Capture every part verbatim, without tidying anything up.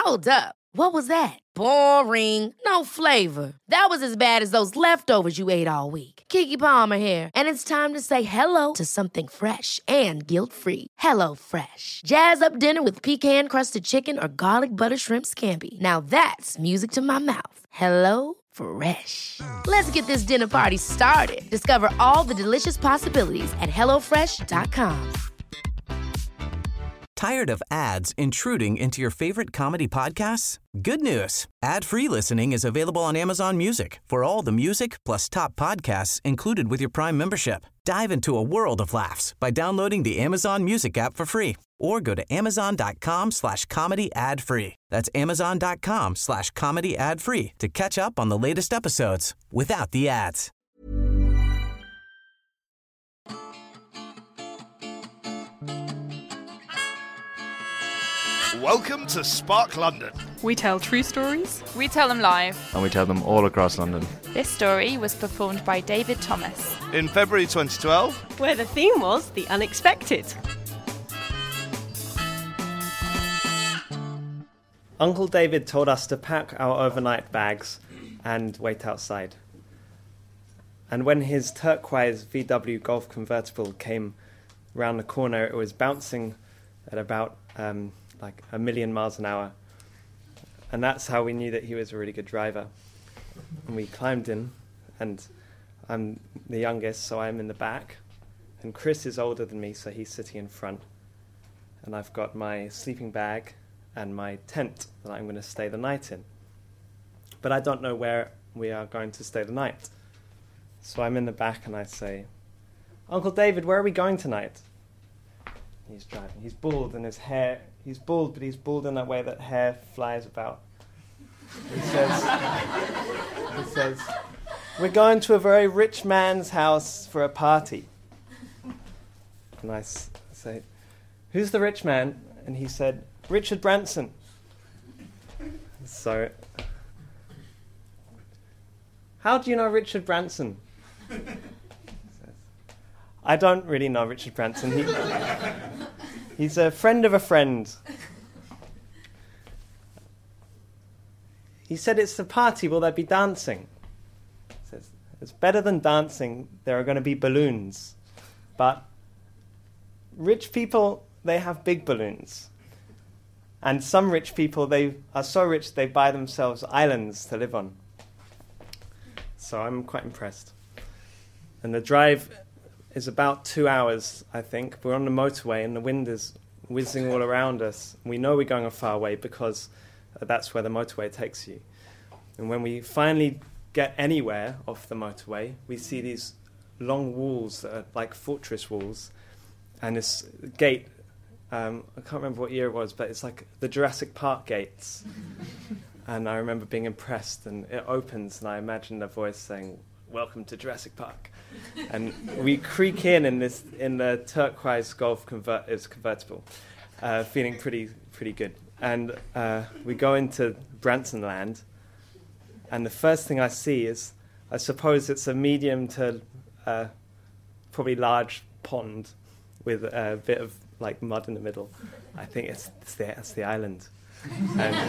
Hold up. What was that? Boring. No flavor. That was as bad as those leftovers you ate all week. Keke Palmer here, and it's time to say hello to something fresh and guilt-free. Hello Fresh. Jazz up dinner with pecan-crusted chicken or garlic butter shrimp scampi. Now that's music to my mouth. Hello Fresh. Let's get this dinner party started. Discover all the delicious possibilities at hello fresh dot com. Tired of ads intruding into your favorite comedy podcasts? Good news. Ad-free listening is available on Amazon Music for all the music plus top podcasts included with your Prime membership. Dive into a world of laughs by downloading the Amazon Music app for free or go to amazon.com slash comedy ad free. That's amazon.com slash comedy ad free to catch up on the latest episodes without the ads. Welcome to Spark London. We tell true stories. We tell them live. And we tell them all across London. This story was performed by David Thomas. In February twenty twelve. Where the theme was the unexpected. Uncle David told us to pack our overnight bags and wait outside. And when his turquoise V W Golf convertible came round the corner, it was bouncing at about um, like a million miles an hour. And that's how we knew that he was a really good driver. And we climbed in, and I'm the youngest, so I'm in the back. And Chris is older than me, so he's sitting in front. And I've got my sleeping bag and my tent that I'm going to stay the night in. But I don't know where we are going to stay the night. So I'm in the back and I say, Uncle David, where are we going tonight? He's driving. He's bald and his hair, he's bald, but he's bald in that way that hair flies about. He says, he says, we're going to a very rich man's house for a party. And I s- say, who's the rich man? And he said, Richard Branson. So, how do you know Richard Branson? He says, I don't really know Richard Branson. He, he's a friend of a friend. He said, it's the party, will there be dancing? He says, it's better than dancing, there are going to be balloons. But rich people, they have big balloons. And some rich people, they are so rich they buy themselves islands to live on. So I'm quite impressed. And the drive is about two hours, I think. We're on the motorway and the wind is whizzing all around us. We know we're going a far way because that's where the motorway takes you. And when we finally get anywhere off the motorway, we see these long walls that are like fortress walls. And this gate, um, I can't remember what year it was, but it's like the Jurassic Park gates. And I remember being impressed, and it opens, and I imagine a voice saying, welcome to Jurassic Park. And we creak in in this in the turquoise Golf convert, it's convertible, uh, feeling pretty pretty good. And uh, we go into Branson Land, and the first thing I see is, I suppose it's a medium to uh, probably large pond with a bit of like mud in the middle. I think it's, it's, the, it's the island. And,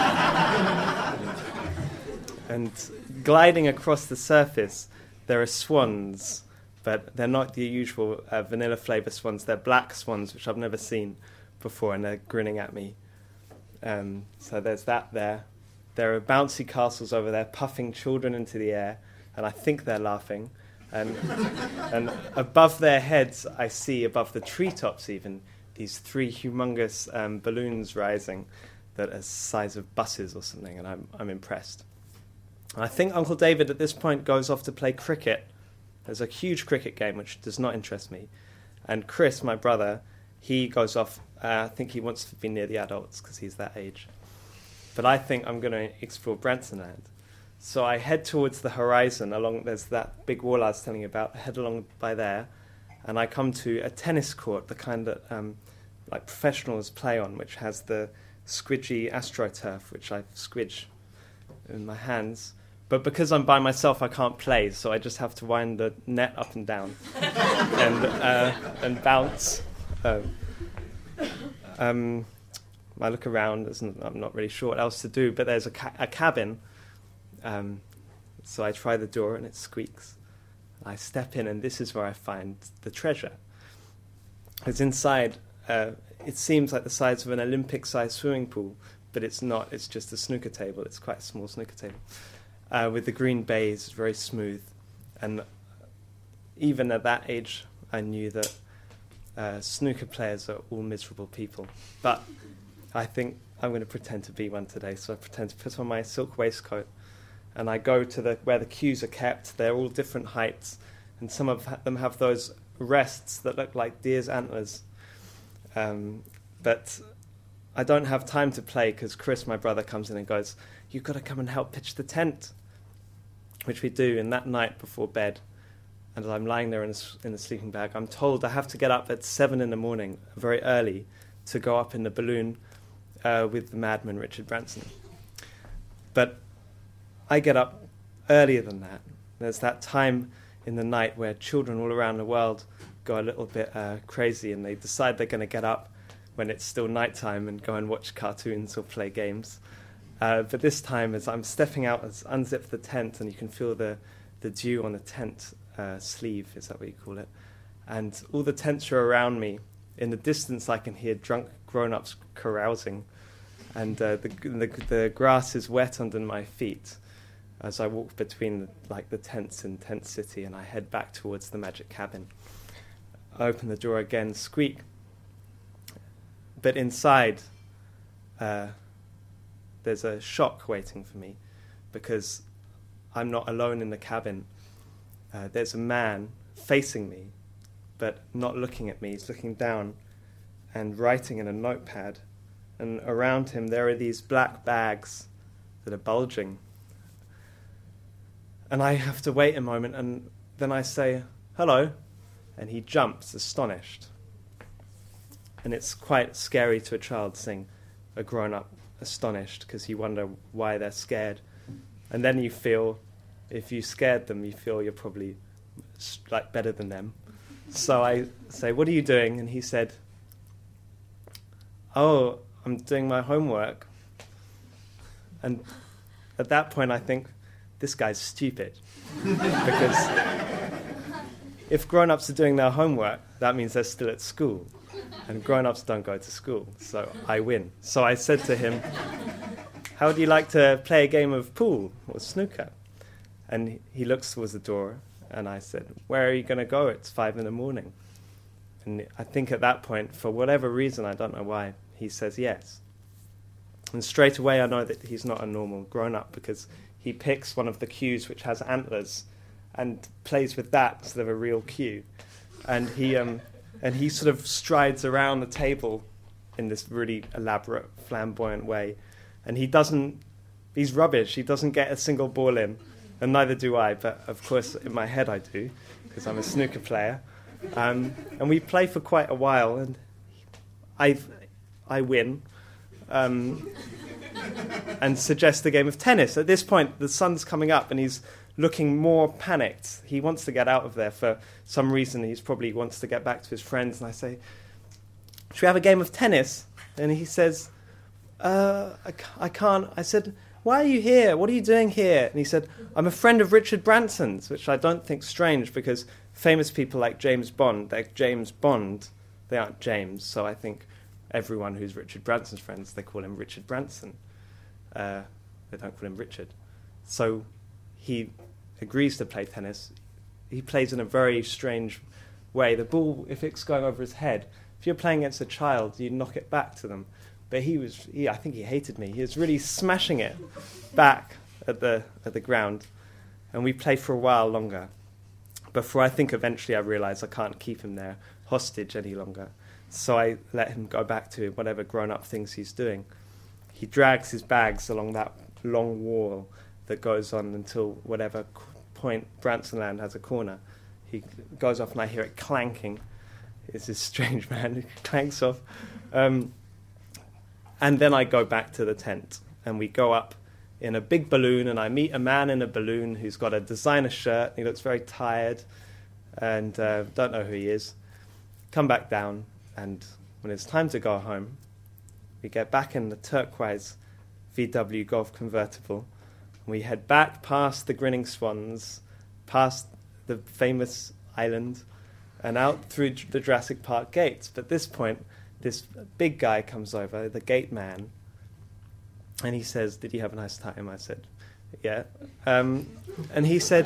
um, and gliding across the surface, there are swans, but they're not the usual uh, vanilla flavour swans. They're black swans, which I've never seen before, and they're grinning at me. Um, so there's that there. There are bouncy castles over there, puffing children into the air, and I think they're laughing. And, and above their heads, I see, above the treetops even, these three humongous um, balloons rising that are the size of buses or something, and I'm I'm impressed. And I think Uncle David at this point goes off to play cricket. There's a huge cricket game which does not interest me. And Chris, my brother, he goes off, uh, I think he wants to be near the adults because he's that age. But I think I'm going to explore Branson Land. So I head towards the horizon along, there's that big wall I was telling you about, I head along by there, and I come to a tennis court, the kind that um, like professionals play on, which has the squidgy AstroTurf, which I squidge in my hands. But because I'm by myself, I can't play, so I just have to wind the net up and down and uh, and bounce. Um, um, I look around. There's n- I'm not really sure what else to do, but there's a, ca- a cabin. Um, so I try the door and it squeaks. I step in, and this is where I find the treasure. It's inside. Uh, it seems like the size of an Olympic-sized swimming pool, but it's not. It's just a snooker table. It's quite a small snooker table. Uh, with the green baize, very smooth. And even at that age, I knew that uh, snooker players are all miserable people. But I think I'm going to pretend to be one today. So I pretend to put on my silk waistcoat, and I go to the where the cues are kept. They're all different heights, and some of them have those rests that look like deer's antlers. Um, but I don't have time to play because Chris, my brother, comes in and goes, "You've got to come and help pitch the tent," which we do. And that night before bed, and I'm lying there in a, in a sleeping bag, I'm told I have to get up at seven in the morning, very early, to go up in the balloon uh, with the madman Richard Branson. But I get up earlier than that. There's that time in the night where children all around the world go a little bit uh, crazy, and they decide they're going to get up when it's still nighttime and go and watch cartoons or play games. Uh, but this time, as I'm stepping out, as unzip the tent, and you can feel the, the dew on the tent uh, sleeve, is that what you call it? And all the tents are around me. In the distance, I can hear drunk grown-ups carousing, and uh, the, the the grass is wet under my feet as I walk between the, like the tents in Tent City, and I head back towards the magic cabin. I open the door again, squeak. But inside, uh, there's a shock waiting for me, because I'm not alone in the cabin. Uh, there's a man facing me, but not looking at me. He's looking down and writing in a notepad. And around him there are these black bags that are bulging. And I have to wait a moment, and then I say, "Hello," and he jumps, astonished. And it's quite scary to a child seeing a grown-up astonished, because you wonder why they're scared. And then you feel, if you scared them, you feel you're probably like better than them. So I say, "What are you doing?" And he said, "Oh, I'm doing my homework." And at that point I think, this guy's stupid. Because if grown-ups are doing their homework, that means they're still at school. And grown-ups don't go to school, so I win. So I said to him, "How would you like to play a game of pool or snooker?" And he looks towards the door, and I said, "Where are you going to go? It's five in the morning." And I think at that point, for whatever reason, I don't know why, he says yes. And straight away I know that he's not a normal grown-up, because he picks one of the cues which has antlers and plays with that instead of a real cue. And he um, and he sort of strides around the table in this really elaborate, flamboyant way. And he doesn't, he's rubbish. He doesn't get a single ball in, and neither do I. But of course, in my head I do, because I'm a snooker player. Um, and we play for quite a while, and I I win. Um, and suggest a game of tennis. At this point, the sun's coming up, and he's looking more panicked. He wants to get out of there for some reason. He probably wants to get back to his friends. And I say, "Should we have a game of tennis?" And he says, uh, I, I can't. I said, "Why are you here? What are you doing here?" And he said, "I'm a friend of Richard Branson's," which I don't think strange, because famous people like James Bond, they're James Bond, they aren't James. So I think everyone who's Richard Branson's friends, they call him Richard Branson. Uh, they don't call him Richard. So he agrees to play tennis. He plays in a very strange way. The ball, if it's going over his head, if you're playing against a child, you knock it back to them. But he was, he, I think he hated me. He was really smashing it back at the at the ground. And we play for a while longer. Before I think eventually I realise I can't keep him there hostage any longer. So I let him go back to whatever grown-up things he's doing. He drags his bags along that long wall that goes on until whatever point Branson Land has a corner. He goes off, and I hear it clanking. It's this strange man who clanks off. Um, and then I go back to the tent, and we go up in a big balloon, and I meet a man in a balloon who's got a designer shirt. He looks very tired, and uh, don't know who he is. Come back down. And when it's time to go home, We get back in the turquoise V W Golf convertible. And we head back past the Grinning Swans, past the famous island, and out through the Jurassic Park gates. But at this point, this big guy comes over, the gate man, and he says, "Did you have a nice time?" I said, "Yeah." Um, and he said,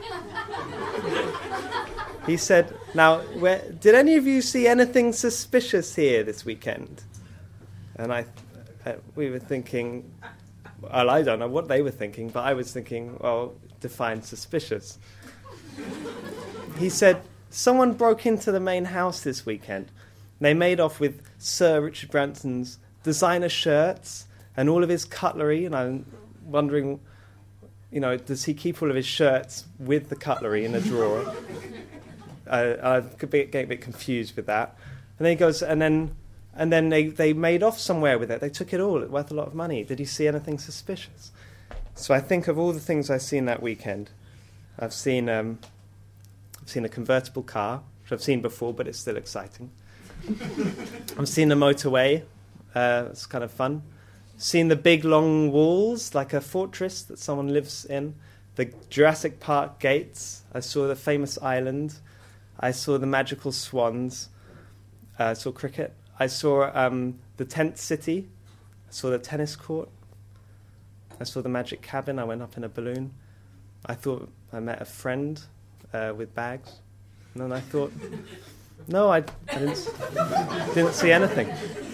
he said, "Now, where, did any of you see anything suspicious here this weekend?" And I, uh, we were thinking, well, I don't know what they were thinking, but I was thinking, well, define suspicious. He said, "Someone broke into the main house this weekend. They made off with Sir Richard Branson's designer shirts and all of his cutlery." And I'm wondering, you know, does he keep all of his shirts with the cutlery in a drawer? uh, I could be getting a bit confused with that. And then he goes, and then and then they, they made off somewhere with it. They took it all. It's worth a lot of money. Did you see anything suspicious? So I think of all the things I've seen that weekend. I've seen um, I've seen a convertible car, which I've seen before, but it's still exciting. I've seen the motorway. Uh, it's kind of fun. Seen the big long walls, like a fortress that someone lives in. The Jurassic Park gates. I saw the famous island. I saw the magical swans. Uh, I saw cricket. I saw um, the tent city. I saw the tennis court. I saw the magic cabin. I went up in a balloon. I thought I met a friend uh, with bags. And then I thought, no, I, I didn't, didn't see anything.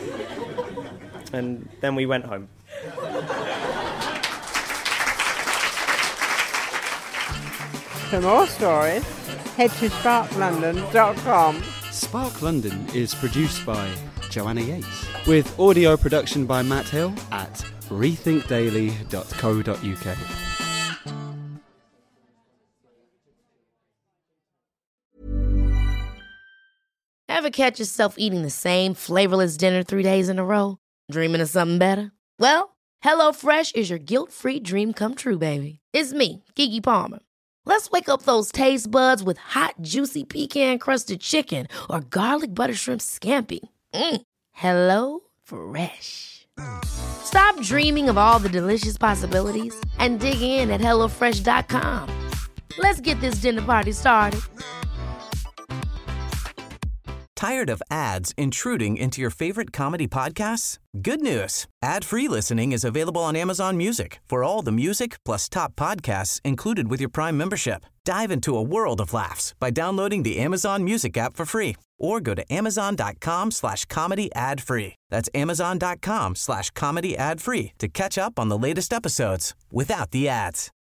And then we went home. For more stories, head to spark london dot com. Spark London is produced by Joanna Yates, with audio production by Matt Hill at rethink daily dot co dot uk. Ever catch yourself eating the same flavorless dinner three days in a row? Dreaming of something better? Well, HelloFresh is your guilt-free dream come true, baby. It's me, Keke Palmer. Let's wake up those taste buds with hot, juicy pecan-crusted chicken or garlic butter shrimp scampi. Mm. Hello Fresh. Stop dreaming of all the delicious possibilities and dig in at hello fresh dot com. Let's get this dinner party started. Tired of ads intruding into your favorite comedy podcasts? Good news. Ad-free listening is available on Amazon Music for all the music plus top podcasts included with your Prime membership. Dive into a world of laughs by downloading the Amazon Music app for free or go to amazon.com slash comedy ad free. That's amazon.com slash comedy ad free to catch up on the latest episodes without the ads.